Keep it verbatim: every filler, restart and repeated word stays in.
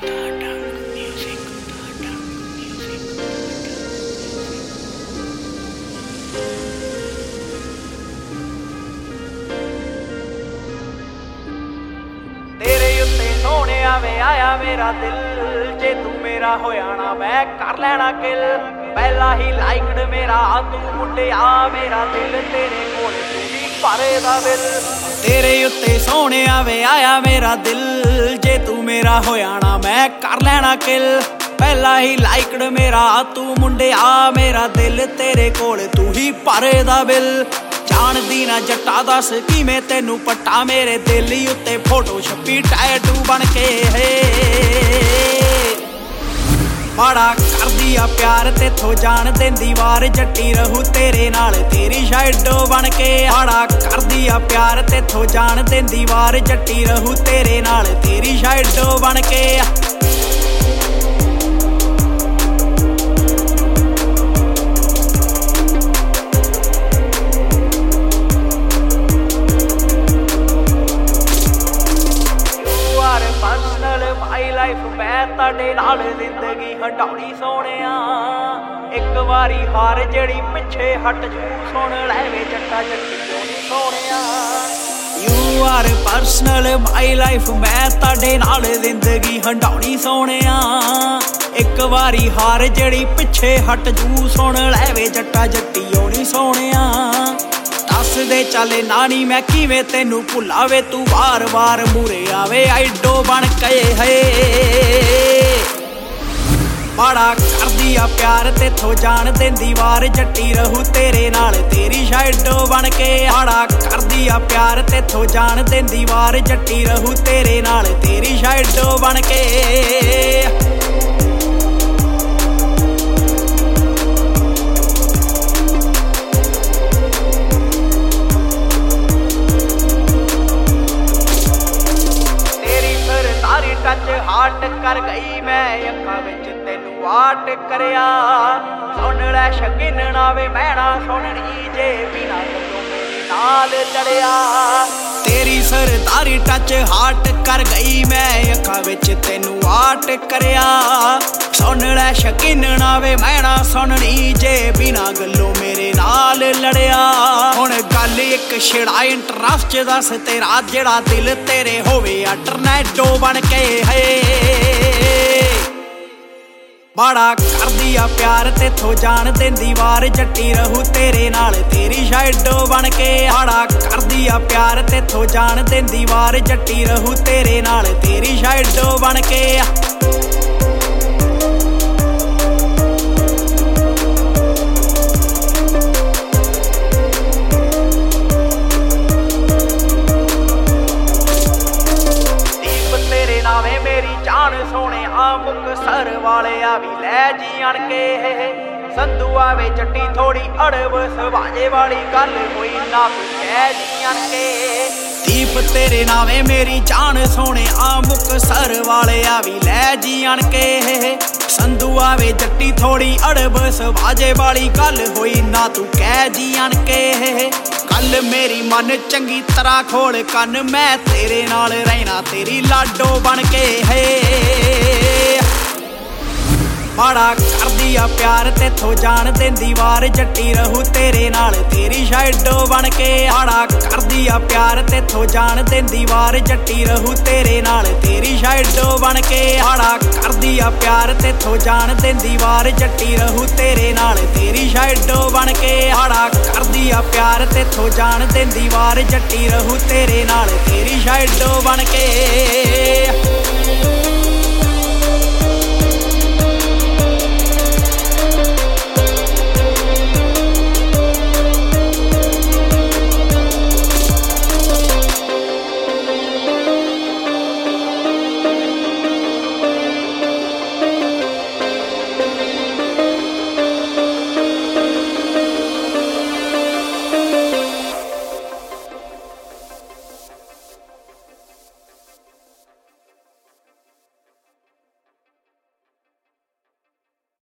वे आया मेरा दिल जे तू मेरा होया ना मैं कर लेना किल पहला ही लाइकड मेरा तू मुंडिया मेरा दिल तेरे कोल तू ही भरे दा बिल तेरे उत्ते सोने वे आया मेरा दिल जे तू मेरा होया ना मैं कर लेना किल पहला ही लाइकड मेरा तू मुंडिया मेरा दिल तेरे कोल तू ही भरे दा बिल जानदी ना जट्टा दस किवें तेनू पट्टा मेरे दिल उत्ते फोटो छपी टैटू बन के है बड़ा करदी आ प्यार तेथों जान देंदी वार जट्टी रहू तेरे नाल तेरी शैडो बन के बड़ा करदी आ प्यार तेथों जान देंदी वार जट्टी रहू तेरे नाल तेरी शैडो बन के जिंदगी हटाउणी सोनिया एक बारी हार जड़ी पिछे हट जू सुन लैवे जट्टा जट्टी जोनी Sonia you are personal my life मैं ताडे नाल जिंदगी हटाउणी सोनिया एक बारी हार जड़ी पिछे हट जू सुन लैवे जट्टा जट्टी जोनी सोनिया दस दे चले नानी मैं किवें तेनू भुलावे तू वार वार मूरे आवे आइडो बन के है बड़ा करदी आ प्यार तेथों जान देंदी वार जट्टी रहू तेरे नाल तेरी शैडो बन के बड़ा करदी आ प्यार तेथों जान देंदी वार जट्टी रहू तेरे नाल तेरी शैडो बन के टच हार्ट कर गई मैं अखा विच तेनू वाट करया सुन लै शकीन नावे मैना सुननी जे बिना गल्लों मेरे नाल लड़िया तेरी सरदारी टच हार्ट कर गई मैं अखा विच तेनू वाट करया सुन लै शकीन नावे मैना सुननी जे बिना गल्लों मेरे नाल लड़िया हुण गल एक छेड़ा इंटरस्ट दस तेरा जेड़ा दिल तेरे होवे टर्नैडो बन के है बड़ा करदी आ प्यार तेथों जान देंदी वार जट्टी रहू तेरे नाल तेरी शैडो बन के बड़ा करदी आ प्यार तेथों जान देंदी वार जट्टी रहू तेरे नाल तेरी शैडो बन के सोने आ मुक्तसर वाले भी लै जी अण के संधू आवे जट्टी थोड़ी अड़ब सवाजे वाली गल होई ना तू कह जी अण के दीप तेरे नावे मेरी जान सोने आ मुक्तसर वाले भी लै जी अण के संधू आवे जट्टी थोड़ी अड़ब सवाजे वाली गल होई ना तू कह जी अण के कल मेरी मन चंगी तरह खोल कन मैं तेरे नाल रहना तेरी लाडो बन के है बड़ा करदी आ प्यार तेथों जान देंदी वार जट्टी रहू तेरे नाल तेरी शैडो बन के बड़ा करदी आ प्यार तेथों जान देंदी वार जट्टी रहू तेरे नाल तेरी शैडो बन के बड़ा करदी आ प्यार तेथों जान देंदी वार जट्टी रहू तेरे नाल तेरी शैडो बन के बड़ा करदी आ प्यार तेथों जान देंदी वार जट्टी रहू तेरे नाल तेरी शैडो बन के